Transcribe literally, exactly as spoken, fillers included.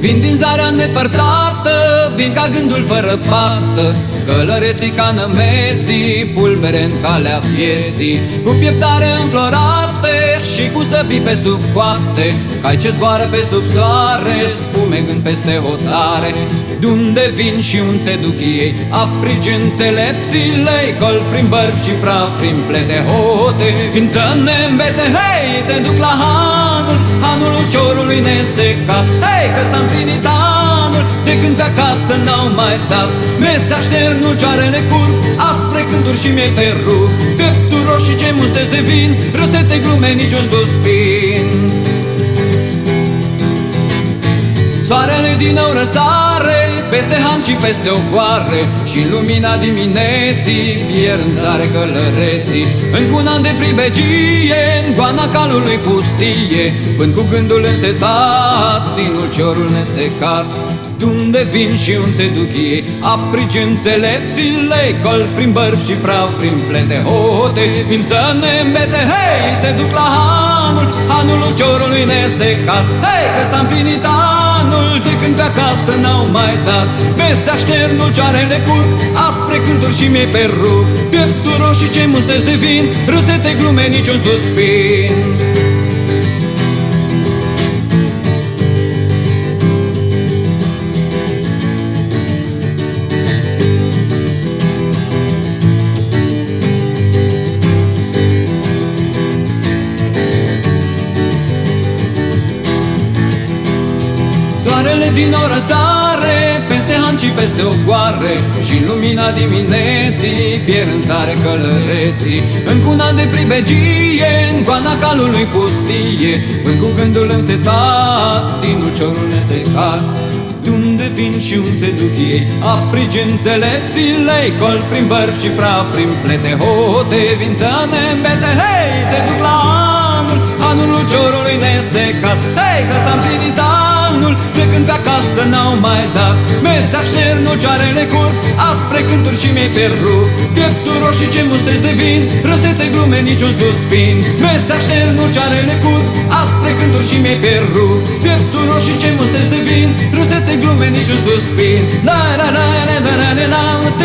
Vin din zarea nepărtată, vin ca gândul fără pată, călăreții ca nămeții, pulbere în calea vieții, cu pieptare înflorate și cu săbii pe sub coate, cai ce zboară pe sub soare, spumegând peste hotare. De-unde vin și unde se duc ei, aprigi înțelepțile, col prin bărbi și praf, prin plete hote, când să ne îmbete, hei, se duc la hanul, hanul uciorului nesecat, hei, că s-a împlinit anul, de când pe acasă n-au mai dat. Mese aștern, ulcioarele curg, aspre cânturi și miei pe rug, piepturi roșii ce mustezi de vin, râsete glume, niciun suspin. Soarele din nou răsare peste han și peste ocoare, și în lumina dimineții pierd în zare călăreții. În cunan de pribegie, în goana calului pustie, până cu gândul însetat din ulciorul nesecat. De-unde vin și unde se duc ei, aprigi înțelepțile, col prin bărbi și praf, prin plete hote, vin să ne îmbete, hei, se duc la hanul, hanul ulciorului nesecat, hei, că s-a împlinit anul, de când pe acasă n-au mai dat. Mese aștern, ulcioarele curg, aspre cânturi și miei pe rug, piepturi roșii ce mustezi de vin, râsete glume, niciun suspin. Soarele din nou răsare peste han și peste ocoare, și în lumina dimineții pierd în zare călăreții. În cuna de pribegie, în goana calului pustie, până cu gândul însetat din ulciorul nesecat. De-unde vin și unde se duc ei, aprigi înțelepțile, col prin bărbi și praf, prin plete hote, vin să ne îmbete, hei, se duc la anul, anul ulciorului nesecat, hei, că s-a împlinit anul, de când pe acasă n-au mai dat. Mese aștern, ulcioarele curg, aspre cânturi și miei pe rug, piepturi roșii ce mustezi de vin, râsete glume, niciun suspin. Mese aștern, ulcioarele curg, aspre cânturi și miei pe rug, piepturi roșii ce mustezi de vin, râsete glume, niciun suspin. La la la la la la la.